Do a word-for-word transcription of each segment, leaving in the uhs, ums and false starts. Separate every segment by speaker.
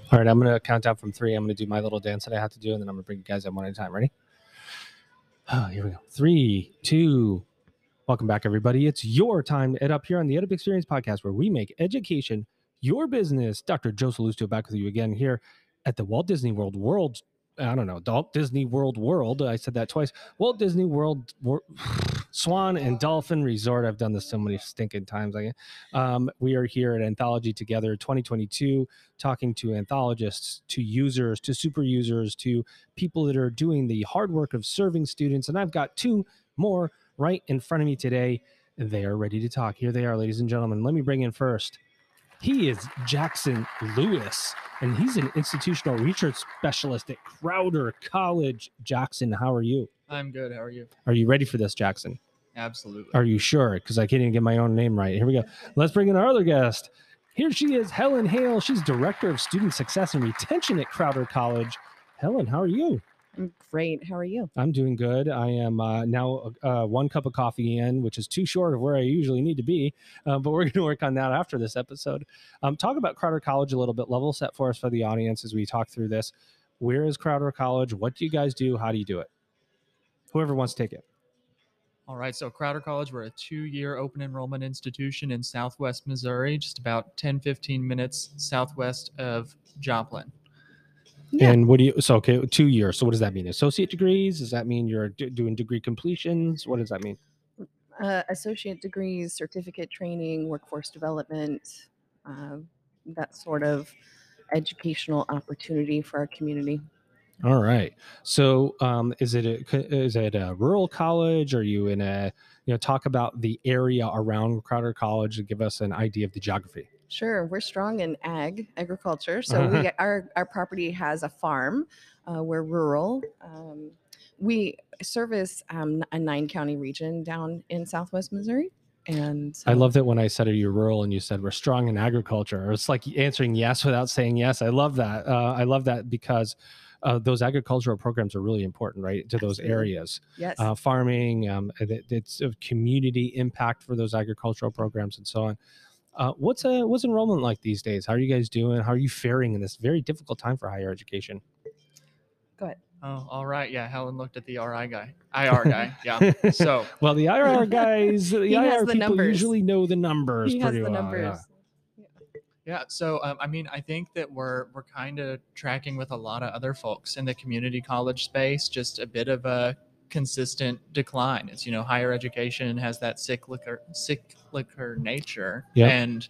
Speaker 1: All right, I'm going to count down from three. I'm going to do my little dance that I have to do, and then I'm going to bring you guys up one at a time. Ready? Oh, here we go. Three, two. Welcome back, everybody. It's your time to Ed Up here on the Ed Up Experience podcast, where we make education your business. Doctor Joe Salustio back with you again here at the Walt Disney World World. I don't know, Walt Disney World World. I said that twice. Walt Disney World Wor- Swan and Dolphin Resort. I've done this so many stinking times. I, um, we are here at Anthology Together twenty twenty-two, talking to anthologists, to users, to super users, to people that are doing the hard work of serving students. And I've got two more right in front of me today. They are ready to talk. Here they are, ladies and gentlemen. Let me bring in first. He is Jackson Lewis, and he's an institutional research specialist at Crowder College. Jackson, how are you?
Speaker 2: I'm good. How are you?
Speaker 1: Are you ready for this, Jackson?
Speaker 2: Absolutely.
Speaker 1: Are you sure? Because I can't even get my own name right. Here we go. Let's bring in our other guest. Here she is, Helen Hale. She's Director of Student Success and Retention at Crowder College. Helen, how are you?
Speaker 3: I'm great. How are you?
Speaker 1: I'm doing good. I am uh, now uh, one cup of coffee in, which is too short of where I usually need to be. Uh, but we're going to work on that after this episode. Um, talk about Crowder College a little bit. Level set for us for the audience as we talk through this. Where is Crowder College? What do you guys do? How do you do it? Whoever wants to take it.
Speaker 2: All right. So Crowder College, we're a two-year open enrollment institution in Southwest Missouri, just about ten, fifteen minutes southwest of Joplin.
Speaker 1: Yeah. And what do you, so, okay, two years. So what does that mean? Associate degrees? Does that mean you're d- doing degree completions? What does that mean?
Speaker 3: Uh, associate degrees, certificate training, workforce development, uh, that sort of educational opportunity for our community.
Speaker 1: All right. So um, is it a, is it a rural college? Are you in a, you know, talk about the area around Crowder College to give us an idea of the geography?
Speaker 3: Sure. We're strong in ag, agriculture. So uh-huh. we our, our property has a farm. Uh, we're rural. Um, we service um, a nine county region down in Southwest Missouri. And so,
Speaker 1: I love that when I said, are you rural? And you said, we're strong in agriculture. It's like answering yes without saying yes. I love that. Uh, I love that because uh, those agricultural programs are really important, right? To those
Speaker 3: absolutely.
Speaker 1: areas.
Speaker 3: Yes.
Speaker 1: Uh, farming, um, it, it's a community impact for those agricultural programs and so on. Uh, what's a, what's enrollment like these days? How are you guys doing? How are you faring in this very difficult time for higher education?
Speaker 3: Go ahead.
Speaker 2: Oh, all right. Yeah, Helen looked at the R I guy. I R guy. Yeah. So,
Speaker 1: well, the I R guys, the I R
Speaker 3: the
Speaker 1: people
Speaker 3: numbers.
Speaker 1: usually know the numbers
Speaker 3: he
Speaker 1: pretty
Speaker 3: has the
Speaker 1: well.
Speaker 3: Numbers.
Speaker 1: Yeah.
Speaker 2: Yeah. So, um, I mean, I think that we're we're kind of tracking with a lot of other folks in the community college space. Just a bit of a consistent decline. It's, you know, higher education has that cyclical cyclical nature,
Speaker 1: yep.
Speaker 2: and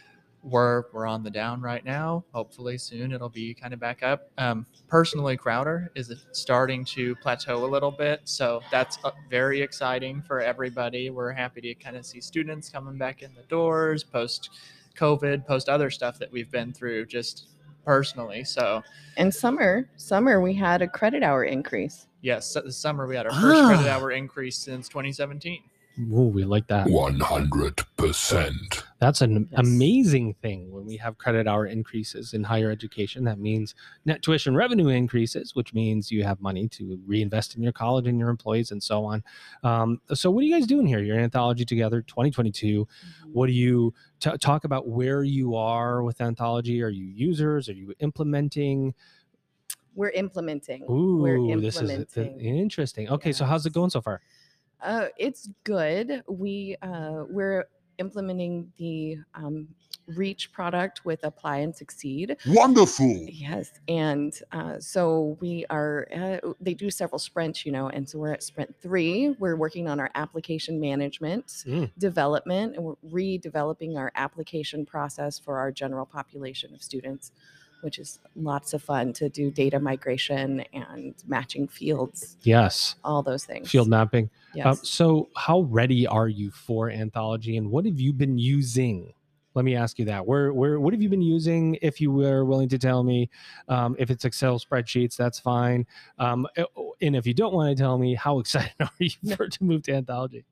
Speaker 2: we're we're on the down right now. Hopefully soon it'll be kind of back up. Um, personally, Crowder is starting to plateau a little bit, so that's very exciting for everybody. We're happy to kind of see students coming back in the doors post COVID, post other stuff that we've been through just personally. So,
Speaker 3: and summer, summer we had a credit hour increase.
Speaker 2: Yes, this summer we had our first
Speaker 1: ah.
Speaker 2: credit hour increase since twenty seventeen.
Speaker 1: Ooh, we like that.
Speaker 4: one hundred percent.
Speaker 1: That's an
Speaker 3: yes.
Speaker 1: amazing thing when we have credit hour increases in higher education. That means net tuition revenue increases, which means you have money to reinvest in your college and your employees and so on. Um, so what are you guys doing here? You're in Anthology Together twenty twenty-two. Mm-hmm. What do you t- talk about where you are with Anthology? Are you users? Are you implementing?
Speaker 3: We're implementing.
Speaker 1: Ooh,
Speaker 3: We're implementing.
Speaker 1: This is interesting. Okay, yes. So how's it going so far?
Speaker 3: Uh, it's good. We uh, we're implementing the um, Reach product with Apply and Succeed.
Speaker 4: Wonderful.
Speaker 3: Yes, and uh, so we are. Uh, they do several sprints, you know, and so we're at sprint three. We're working on our application management
Speaker 1: mm.
Speaker 3: development, and we're redeveloping our application process for our general population of students, which is lots of fun to do data migration and matching fields.
Speaker 1: Yes.
Speaker 3: All those things.
Speaker 1: Field mapping.
Speaker 3: Yes.
Speaker 1: Um, so how ready are you for Anthology and what have you been using? Let me ask you that. Where, where, what have you been using? If you were willing to tell me, um, if it's Excel spreadsheets, that's fine. Um, and if you don't want to tell me, how excited are you for to move to Anthology?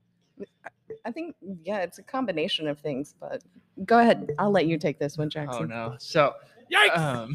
Speaker 3: I think, yeah, it's a combination of things, but go ahead. I'll let you take this one, Jackson.
Speaker 2: Oh, no. So,
Speaker 1: Yikes!
Speaker 2: Um,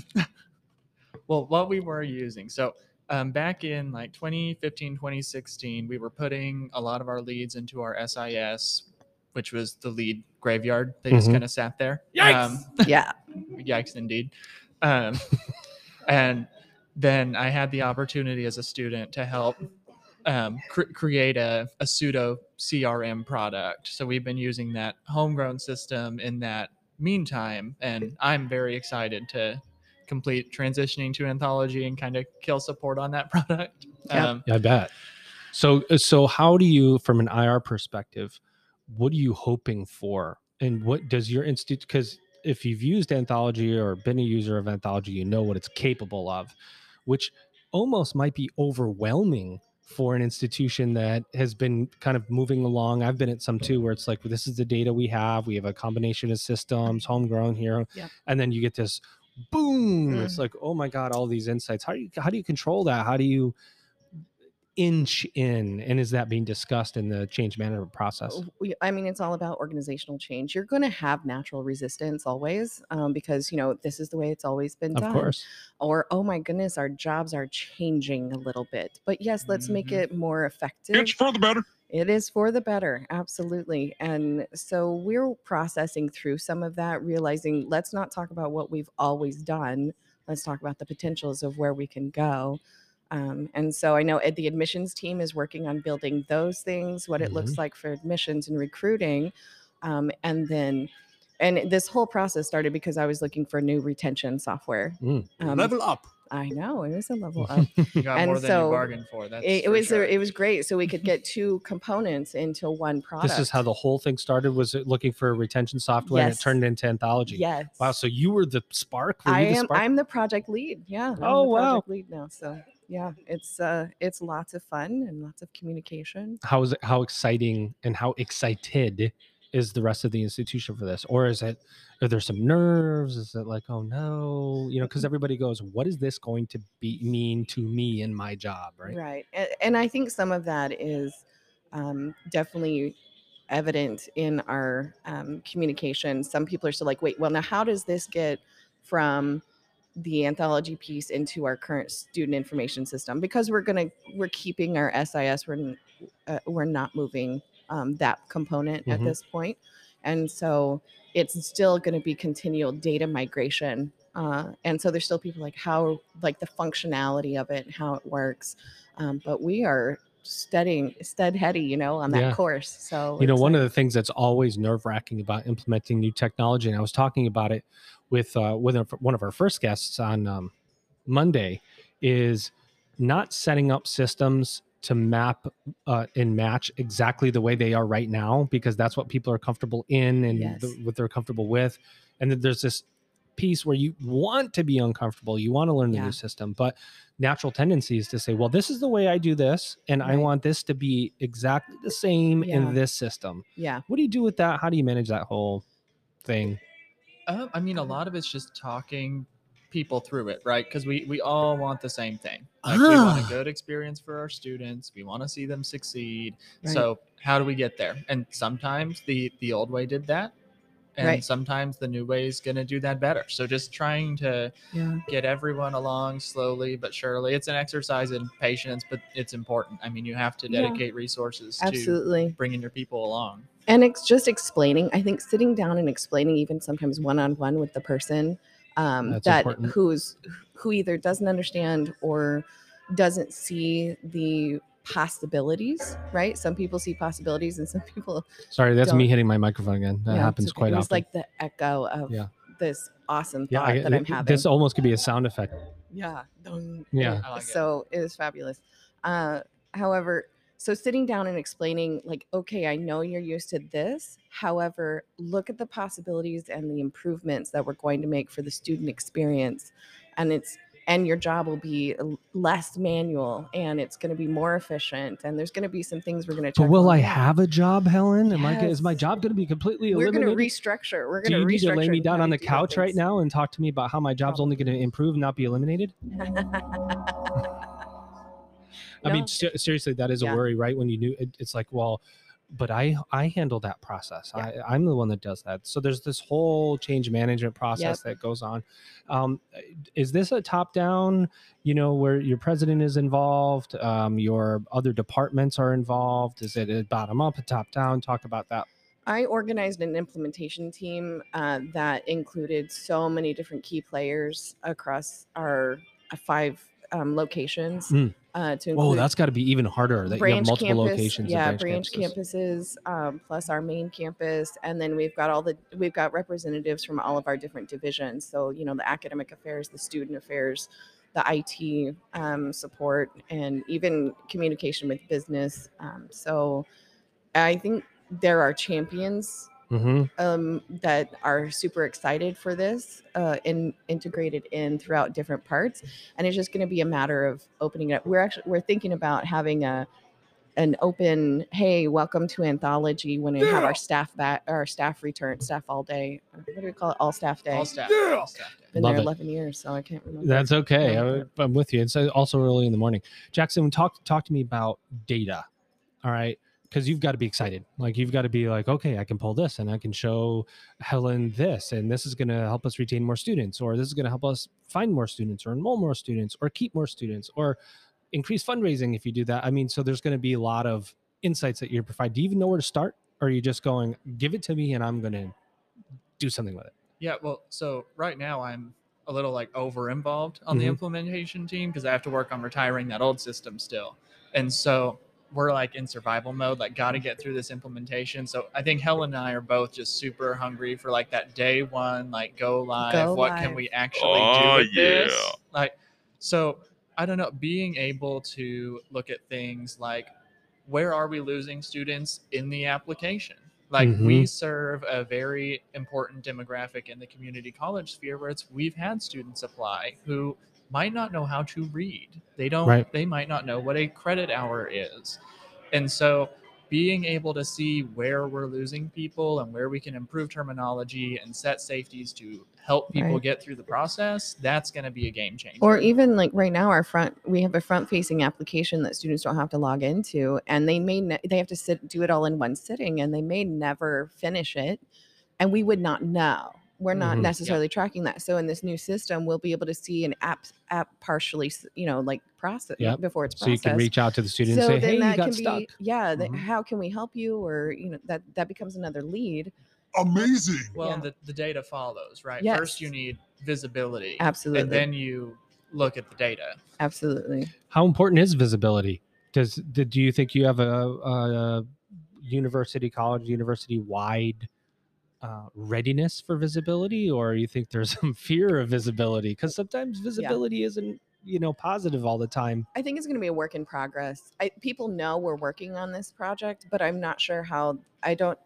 Speaker 2: well, what we were using. So um, back in like twenty fifteen, twenty sixteen, we were putting a lot of our leads into our S I S, which was the lead graveyard. They mm-hmm. just kind of sat there.
Speaker 1: Yikes!
Speaker 2: Um,
Speaker 3: yeah.
Speaker 2: Yikes, indeed. Um, and then I had the opportunity as a student to help um, cr- create a, a pseudo C R M product. So we've been using that homegrown system in that meantime, and I'm very excited to complete transitioning to Anthology and kind of kill support on that product.
Speaker 3: Yep.
Speaker 2: Um,
Speaker 1: Yeah, I bet. So, so how do you, from an I R perspective, what are you hoping for? And what does your institute, because if you've used Anthology or been a user of Anthology, you know what it's capable of, which almost might be overwhelming for an institution that has been kind of moving along. I've been at some too, where it's like, well, this is the data we have. We have a combination of systems, homegrown here.
Speaker 3: Yep.
Speaker 1: And then you get this boom.
Speaker 3: Mm.
Speaker 1: It's like, oh my God, all these insights. How do you, how do you control that? How do you inch in, and is that being discussed in the change management process?
Speaker 3: We, I mean, it's all about organizational change. You're going to have natural resistance always, um, because you know this is the way it's always been done.
Speaker 1: Of course.
Speaker 3: Or oh my goodness, our jobs are changing a little bit. But yes, let's make
Speaker 2: Mhm.
Speaker 3: it more effective.
Speaker 4: It's for the better.
Speaker 3: It is for the better, absolutely. And so we're processing through some of that, realizing let's not talk about what we've always done. Let's talk about the potentials of where we can go. Um, and so I know Ed, the admissions team is working on building those things, what it looks like for admissions and recruiting. Um, and then, and this whole process started because I was looking for new retention software.
Speaker 1: Mm.
Speaker 3: Um,
Speaker 4: Level up.
Speaker 3: I know it was a level up.
Speaker 2: You got
Speaker 3: And
Speaker 2: more than
Speaker 3: so
Speaker 2: you bargained for. That's
Speaker 3: It, it
Speaker 2: for
Speaker 3: was
Speaker 2: sure.
Speaker 3: it was great, so we could get two components into one product.
Speaker 1: This is how the whole thing started. Was it looking for retention software and it
Speaker 3: Yes.
Speaker 1: turned into Anthology?
Speaker 3: Yes.
Speaker 1: Wow. So you were the spark. Were
Speaker 3: I
Speaker 1: you the
Speaker 3: am.
Speaker 1: spark?
Speaker 3: I'm the project lead. Yeah. I'm
Speaker 1: Oh,
Speaker 3: the
Speaker 1: wow.
Speaker 3: project lead now. So yeah, it's uh, it's lots of fun and lots of communication.
Speaker 1: How is it? How exciting and how excited is the rest of the institution for this? Or is it? Are there some nerves? Is it like, oh no, you know, because everybody goes, what is this going to be mean to me in my job, right?
Speaker 3: Right. And, and I think some of that is um, definitely evident in our um, communication. Some people are still like, wait, well, now how does this get from the Anthology piece into our current student information system? Because we're gonna we're keeping our S I S. We're n- uh, we're not moving um, that component at
Speaker 1: Mhm.
Speaker 3: this point, and so it's still going to be continual data migration. Uh, and so there's still people like how like the functionality of it, how it works. Um, but we are studying steadheady, you know, on that
Speaker 1: Yeah.
Speaker 3: course. So
Speaker 1: You know, one of the things that's always nerve wracking about implementing new technology, and I was talking about it with uh, with a- one of our first guests on um, Monday, is not setting up systems to map uh, and match exactly the way they are right now, because that's what people are comfortable in and
Speaker 3: Yes.
Speaker 1: the, what they're comfortable with. And then there's this piece where you want to be uncomfortable, you want to learn the
Speaker 3: Yeah.
Speaker 1: new system, but natural tendency is to say, well, this is the way I do this, and I
Speaker 3: Right.
Speaker 1: want this to be exactly the same
Speaker 3: Yeah.
Speaker 1: in this system.
Speaker 3: yeah.
Speaker 1: What do you do with that? How do you manage that whole thing?
Speaker 2: Um, I mean, a lot of it's just talking people through it, right? Because we we all want the same thing. Like we want
Speaker 1: Ah.
Speaker 2: a good experience for our students. We want to see them succeed.
Speaker 3: Right.
Speaker 2: So how do we get there? And sometimes the the old way did that, and
Speaker 3: Right.
Speaker 2: sometimes the new way is going to do that better. So just trying to
Speaker 3: Yeah.
Speaker 2: get everyone along slowly but surely. It's an exercise in patience, but it's important. I mean, you have to
Speaker 3: Yeah.
Speaker 2: dedicate resources to
Speaker 3: Absolutely.
Speaker 2: bringing your people along.
Speaker 3: And it's just explaining. I think sitting down and explaining, even sometimes one on one with the person um,
Speaker 1: That's
Speaker 3: that
Speaker 1: important.
Speaker 3: who's who either doesn't understand or doesn't see the possibilities. Right? Some people see possibilities, and some people.
Speaker 1: Sorry, that's me
Speaker 3: Don't-
Speaker 1: hitting my microphone again. That
Speaker 3: yeah, it's
Speaker 1: happens
Speaker 3: okay.
Speaker 1: quite
Speaker 3: It was
Speaker 1: often.
Speaker 3: like the echo of
Speaker 1: Yeah.
Speaker 3: this awesome
Speaker 1: yeah,
Speaker 3: thought
Speaker 1: I,
Speaker 3: that I'm
Speaker 1: it-
Speaker 3: having.
Speaker 1: this almost could be a sound effect.
Speaker 3: Yeah. Dun.
Speaker 1: Yeah.
Speaker 3: It-
Speaker 2: I like it.
Speaker 3: so it was fabulous. Uh, however, so sitting down and explaining, like, okay, I know you're used to this. However, look at the possibilities and the improvements that we're going to make for the student experience. And it's and your job will be l- less manual and it's going to be more efficient. And there's going to be some things we're going to check.
Speaker 1: But will
Speaker 3: along
Speaker 1: I
Speaker 3: the way.
Speaker 1: have a job, Helen? Am I? Is my
Speaker 3: Yes.
Speaker 1: job going to be completely
Speaker 3: We're going to
Speaker 1: eliminated?
Speaker 3: restructure. We're
Speaker 1: Do
Speaker 3: going
Speaker 1: you
Speaker 3: to
Speaker 1: need
Speaker 3: restructure.
Speaker 1: to lay me down
Speaker 3: how
Speaker 1: on
Speaker 3: we
Speaker 1: the
Speaker 3: do
Speaker 1: couch right
Speaker 3: things.
Speaker 1: now and talk to me about how my job's only going to
Speaker 3: Probably.
Speaker 1: improve, not be eliminated? I mean,
Speaker 3: No.
Speaker 1: ser- seriously, that is a
Speaker 3: Yeah.
Speaker 1: worry, right? When you knew it, it's like, well, but I I handle that process.
Speaker 3: Yeah.
Speaker 1: I, I'm the one that does that. So there's this whole change management process that goes on. Um, is this a top down? You know, where your president is involved, um, your other departments are involved. Is it a bottom up, a top down? Talk about that.
Speaker 3: I organized an implementation team uh, that included so many different key players across our uh, five um, locations.
Speaker 1: Mm.
Speaker 3: Uh, to
Speaker 1: Whoa,
Speaker 3: include
Speaker 1: that's got to be even harder that you have
Speaker 3: branch
Speaker 1: multiple
Speaker 3: campus,
Speaker 1: locations
Speaker 3: yeah,
Speaker 1: and branch
Speaker 3: branch
Speaker 1: campuses.
Speaker 3: campuses, um, plus our main campus, and then we've got all the we've got representatives from all of our different divisions. So you know, the academic affairs, the student affairs, the I T um, support, and even communication with business. Um, so I think there are champions
Speaker 1: Mm-hmm.
Speaker 3: um, that are super excited for this uh, and integrated in throughout different parts, and it's just going to be a matter of opening it up. We're actually we're thinking about having a an open, hey, welcome to Anthology when we have our staff back, our staff return, staff all day. What do we call it? All staff day.
Speaker 2: All staff.
Speaker 4: Yeah.
Speaker 2: All staff day.
Speaker 3: Been
Speaker 1: Love
Speaker 3: there
Speaker 1: it.
Speaker 3: eleven years, so I can't remember.
Speaker 1: That's okay.
Speaker 3: Yeah.
Speaker 1: I, I'm with you. It's also early in the morning. Jackson, talk talk to me about data. All right, because you've got to be excited. Like you've got to be like, okay, I can pull this and I can show Helen this, and this is going to help us retain more students, or this is going to help us find more students, or enroll more students, or keep more students, or increase fundraising if you do that. I mean, so there's going to be a lot of insights that you provide. Do you even know where to start, or are you just going, give it to me, and I'm going to do something with it?
Speaker 2: Yeah, well, so right now I'm a little like over involved on the
Speaker 1: Mhm.
Speaker 2: implementation team because I have to work on retiring that old system still. And so we're like in survival mode, like got to get through this implementation. So I think Helen and I are both just super hungry for like that day one, like go live.
Speaker 3: Go
Speaker 2: what
Speaker 3: live.
Speaker 2: can we actually
Speaker 4: Oh,
Speaker 2: do with this?
Speaker 4: yeah.
Speaker 2: Like, so I don't know, being able to look at things like where are we losing students in the application? Like
Speaker 1: Mhm.
Speaker 2: we serve a very important demographic in the community college sphere where it's we've had students apply who might not know how to read. They don't
Speaker 1: Right.
Speaker 2: they might not know what a credit hour is. And so being able to see where we're losing people and where we can improve terminology and set safeties to help people
Speaker 3: Right.
Speaker 2: get through the process, that's going to be a game changer.
Speaker 3: Or even like right now, our front we have a front facing application that students don't have to log into, and they may ne- they have to sit do it all in one sitting, and they may never finish it, and we would not know. We're not
Speaker 1: Mhm.
Speaker 3: necessarily tracking that. So in this new system, we'll be able to see an app app partially, s- you know, like process
Speaker 1: Yep.
Speaker 3: before it's
Speaker 1: So you
Speaker 3: processed.
Speaker 1: can reach out to the student
Speaker 3: so
Speaker 1: and say,
Speaker 3: then
Speaker 1: hey,
Speaker 3: that
Speaker 1: you got
Speaker 3: can
Speaker 1: stuck.
Speaker 3: be yeah. The,
Speaker 1: Mhm.
Speaker 3: how can we help you? Or you know that that becomes another lead.
Speaker 4: Amazing.
Speaker 2: Well,
Speaker 3: Yeah.
Speaker 2: and the, the data follows, right?
Speaker 3: Yes.
Speaker 2: First, you need visibility.
Speaker 3: Absolutely.
Speaker 2: And then you look at the data.
Speaker 3: Absolutely.
Speaker 1: How important is visibility? Does do do you think you have a, a university, college, university wide uh, readiness for visibility, or you think there's some fear of visibility? Because sometimes visibility isn't you know positive all the time.
Speaker 3: I think it's going to be a work in progress. I, people know we're working on this project, but I'm not sure how. I don't.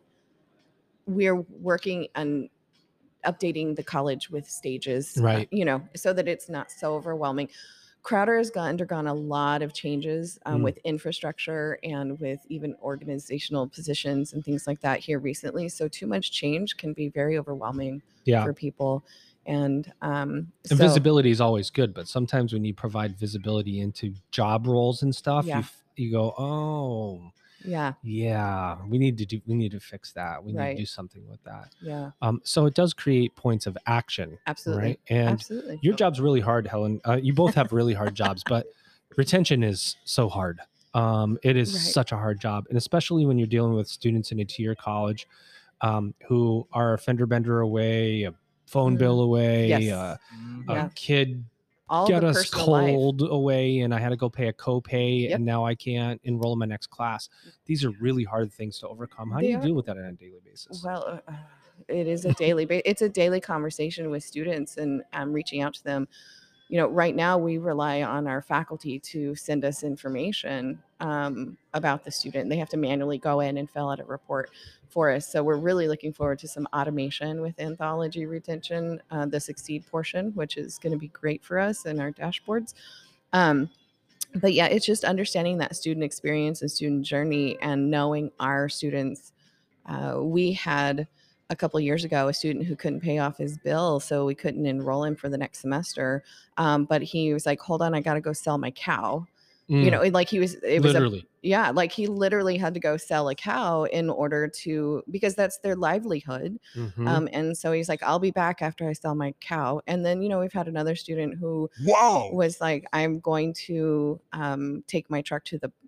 Speaker 3: We're working on updating the college with stages, uh,
Speaker 1: Right.
Speaker 3: you know, so that it's not so overwhelming. Crowder has gone, undergone a lot of changes um,
Speaker 1: Mm.
Speaker 3: with infrastructure and with even organizational positions and things like that here recently. So too much change can be very overwhelming
Speaker 1: Yeah.
Speaker 3: for people. And um,
Speaker 1: And
Speaker 3: so,
Speaker 1: visibility is always good, but sometimes when you provide visibility into job roles and stuff,
Speaker 3: Yeah.
Speaker 1: you f- you go, oh,
Speaker 3: yeah,
Speaker 1: yeah, we need to do we need to fix that. We need
Speaker 3: Right.
Speaker 1: to do something with that.
Speaker 3: yeah,
Speaker 1: Um, so it does create points of action,
Speaker 3: absolutely.
Speaker 1: right? And
Speaker 3: Absolutely.
Speaker 1: your job's really hard, Helen. Uh, you both have really hard jobs, but retention is so hard. Um, it is
Speaker 3: Right.
Speaker 1: such a hard job, and especially when you're dealing with students in a tier college um, who are a fender bender away, a phone
Speaker 3: Mm.
Speaker 1: bill away,
Speaker 3: Yes.
Speaker 1: uh,
Speaker 2: Mhm.
Speaker 3: Yeah.
Speaker 1: a kid
Speaker 3: All
Speaker 1: get
Speaker 3: the
Speaker 1: us
Speaker 3: personal life.
Speaker 1: cold away, and I had to go pay a copay,
Speaker 3: Yep.
Speaker 1: and now I can't enroll in my next class. These are really hard things to overcome. How do
Speaker 3: They
Speaker 1: you
Speaker 3: are.
Speaker 1: deal with that on a daily basis?
Speaker 3: Well, uh, it is a daily, ba- it's a daily conversation with students, and um, reaching out to them. You know, right now we rely on our faculty to send us information um, about the student. They have to manually go in and fill out a report for us. So we're really looking forward to some automation with Anthology retention, uh, the Succeed portion, which is going to be great for us in our dashboards. Um, but yeah, it's just understanding that student experience and student journey and knowing our students. Uh, we had a couple years ago a student who couldn't pay off his bill, so we couldn't enroll him for the next semester. Um, but he was like, "Hold on, I got to go sell my cow." You
Speaker 1: Mm,
Speaker 3: know, like he was. It was a
Speaker 1: literally.
Speaker 3: yeah, like he literally had to go sell a cow in order to because that's their livelihood.
Speaker 1: Mhm.
Speaker 3: Um, and so he's like, "I'll be back after I sell my cow." And then you know we've had another student who
Speaker 4: Wow.
Speaker 3: was like, I'm going to um, take my truck to the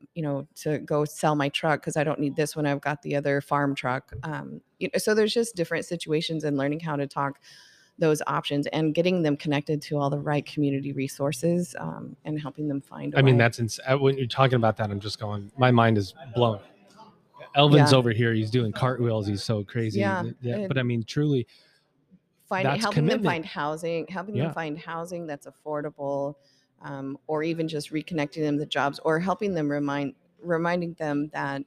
Speaker 3: you know, to go sell my truck because I don't need this when I've got the other farm truck. Um, you know, so there's just different situations and learning how to talk those options and getting them connected to all the right community resources um, and helping them find a
Speaker 1: I mean,
Speaker 3: way.
Speaker 1: that's ins- uh, when you're talking about that, I'm just going, my mind is blown. Elvin's
Speaker 3: Yeah.
Speaker 1: over here. He's doing cartwheels. He's so crazy.
Speaker 3: Yeah,
Speaker 1: yeah
Speaker 3: it-
Speaker 1: but I mean, truly,
Speaker 3: finding
Speaker 1: that's
Speaker 3: helping
Speaker 1: commitment.
Speaker 3: them find housing, helping
Speaker 1: Yeah.
Speaker 3: them find housing that's affordable, um, or even just reconnecting them to jobs, or helping them remind reminding them that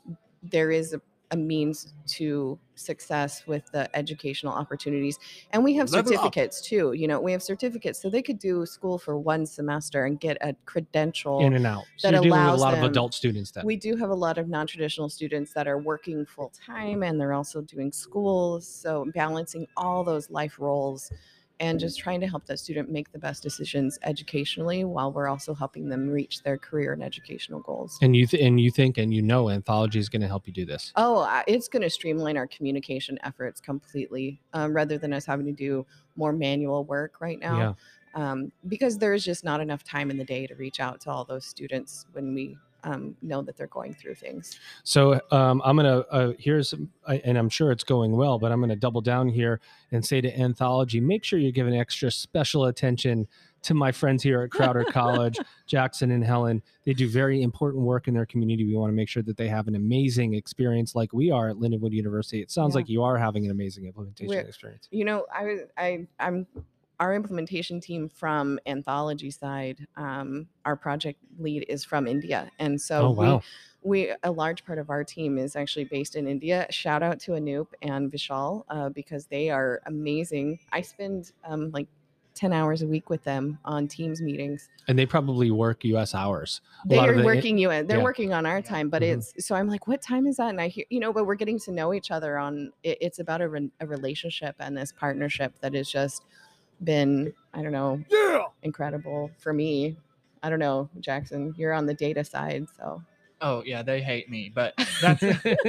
Speaker 3: there is a, a means to success with the educational opportunities. And we have
Speaker 1: Level up.
Speaker 3: certificates too. You know, we have certificates so they could do school for one semester and get a credential.
Speaker 1: in and out. So
Speaker 3: that
Speaker 1: you're dealing with a
Speaker 3: allows
Speaker 1: lot of
Speaker 3: them-
Speaker 1: adult students then.
Speaker 3: We do have a lot of non-traditional students that are working full time and they're also doing school. So balancing all those life roles and just trying to help that student make the best decisions educationally while we're also helping them reach their career and educational goals.
Speaker 1: and you th- and you think and you know Anthology is going to help you do this.
Speaker 3: Oh, I- it's going to streamline our communication efforts completely um, rather than us having to do more manual work right now.
Speaker 1: Yeah.
Speaker 3: Um, because there's just not enough time in the day to reach out to all those students when we um, know that they're going through things.
Speaker 1: So um, I'm gonna uh, here's I- and I'm sure it's going well, but I'm gonna double down here and say to Anthology, make sure you're giving extra special attention to my friends here at Crowder College, Jackson and Helen. They do very important work in their community. We want to make sure that they have an amazing experience like we are at Lindenwood University. It sounds
Speaker 3: Yeah.
Speaker 1: like you are having an amazing implementation
Speaker 3: We're-
Speaker 1: experience.
Speaker 3: You know, I was I I'm our implementation team from Anthology side. Um, our project lead is from India, and so
Speaker 1: Oh, wow.
Speaker 3: we we a large part of our team is actually based in India. Shout out to Anoop and Vishal uh, because they are amazing. I spend um, like ten hours a week with them on Teams meetings.
Speaker 1: And they probably work U S hours. A lot
Speaker 3: They
Speaker 1: of
Speaker 3: are
Speaker 1: the-
Speaker 3: working you in. They're
Speaker 1: yeah.
Speaker 3: working on our time, but
Speaker 1: Mhm.
Speaker 3: it's so I'm like, what time is that? And I hear, you know, but we're getting to know each other on. It, it's about a, re- a relationship and this partnership that has just been, I don't know,
Speaker 1: Yeah.
Speaker 3: incredible for me. I don't know, Jackson, you're on the data side, so
Speaker 2: Oh yeah, they hate me, but that's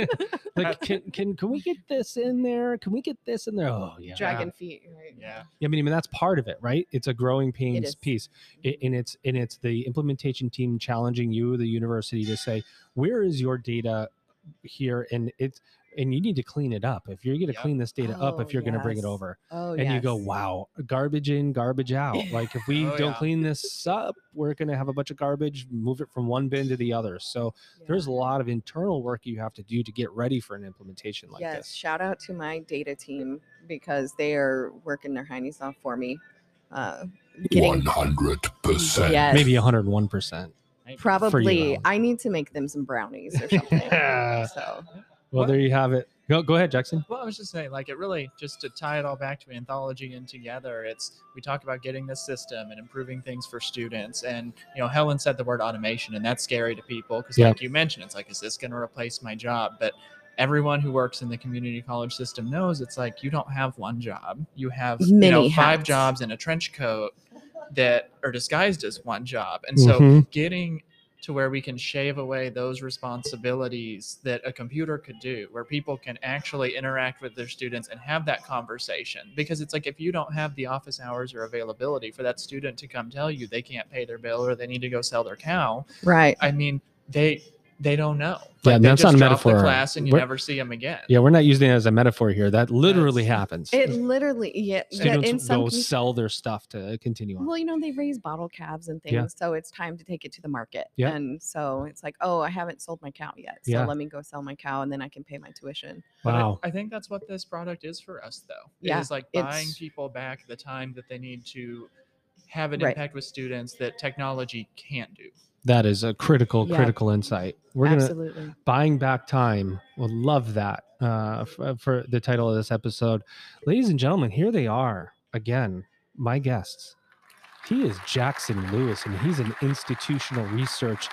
Speaker 1: like, can, can can we get this in there? Can we get this in there? Oh yeah.
Speaker 3: dragon feet, right?
Speaker 2: yeah.
Speaker 1: Yeah, I mean, I mean that's part of it, right? It's a growing pains
Speaker 3: is.
Speaker 1: piece, I- and it's and it's the implementation team challenging you, the university, to say where is your data here, and it's and you need to clean it up. If you're going to
Speaker 2: Yep.
Speaker 1: clean this data up,
Speaker 3: Oh,
Speaker 1: if you're going to bring it
Speaker 3: yes.
Speaker 1: over,
Speaker 3: Oh,
Speaker 1: and you go,
Speaker 3: yes.
Speaker 1: wow, garbage in, garbage out. Like if we
Speaker 2: Oh,
Speaker 1: don't
Speaker 2: yeah.
Speaker 1: clean this up, we're going to have a bunch of garbage, move it from one bin to the other. So
Speaker 3: Yeah.
Speaker 1: there's a lot of internal work you have to do to get ready for an implementation like
Speaker 3: yes,
Speaker 1: this.
Speaker 3: shout out to my data team because they are working their heinies off for me. Uh, getting
Speaker 4: one hundred percent.
Speaker 3: yes,
Speaker 1: Maybe one hundred one percent.
Speaker 2: Maybe.
Speaker 3: probably.
Speaker 1: Ellen.
Speaker 3: I need to make them some brownies or something. so
Speaker 1: Well, there you have it. Go go ahead, Jackson.
Speaker 2: Well, I was just saying, like, it really, just to tie it all back to Anthology and together, it's, we talk about getting this system and improving things for students. And, you know, Helen said the word automation, and that's scary to people because,
Speaker 1: Yeah.
Speaker 2: like you mentioned, it's like, is this going to replace my job? But everyone who works in the community college system knows it's like, you don't have one job. You have, you know,
Speaker 3: Many
Speaker 2: five
Speaker 3: hats.
Speaker 2: jobs in a trench coat that are disguised as one job. And so
Speaker 1: Mhm.
Speaker 2: getting to where we can shave away those responsibilities that a computer could do, where people can actually interact with their students and have that conversation. Because it's like, if you don't have the office hours or availability for that student to come tell you they can't pay their bill or they need to go sell their cow,
Speaker 3: right.
Speaker 2: I mean, they they don't know.
Speaker 1: Yeah,
Speaker 2: Like, they
Speaker 1: that's
Speaker 2: just
Speaker 1: not a
Speaker 2: drop
Speaker 1: metaphor.
Speaker 2: the class and you
Speaker 1: We're-
Speaker 2: never see them again.
Speaker 1: Yeah, we're not using it as a metaphor here. That literally
Speaker 2: That's-
Speaker 1: happens.
Speaker 3: It literally, yeah. that
Speaker 1: Students
Speaker 3: in some
Speaker 1: go
Speaker 3: cases-
Speaker 1: sell their stuff to continue on.
Speaker 3: Well, you know, they raise bottle calves and things,
Speaker 1: Yeah.
Speaker 3: so it's time to take it to the market.
Speaker 1: Yeah.
Speaker 3: And so it's like, oh, I haven't sold my cow yet, so
Speaker 1: Yeah.
Speaker 3: let me go sell my cow, and then I can pay my tuition.
Speaker 2: But I-
Speaker 1: Wow.
Speaker 2: I, think that's what this product is for us, though.
Speaker 3: Yeah,
Speaker 2: Is like buying
Speaker 3: it's-
Speaker 2: people back the time that they need to have an
Speaker 3: Right.
Speaker 2: impact with students that technology can't do.
Speaker 1: That is a critical,
Speaker 3: Yeah.
Speaker 1: critical insight. We're gonna
Speaker 3: Absolutely.
Speaker 1: buying back time. Would love that uh, for, for the title of this episode, ladies and gentlemen. Here they are again, my guests. He is Jackson Lewis, and he's an institutional research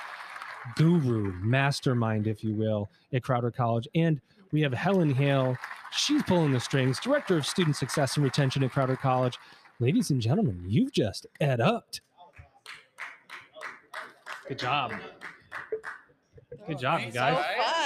Speaker 1: guru, mastermind, if you will, at Crowder College. And we have Helen Hale. She's pulling the strings, director of student success and retention at Crowder College. Ladies and gentlemen, you've just ed upped. Good job. Good job, you guys.
Speaker 3: fun.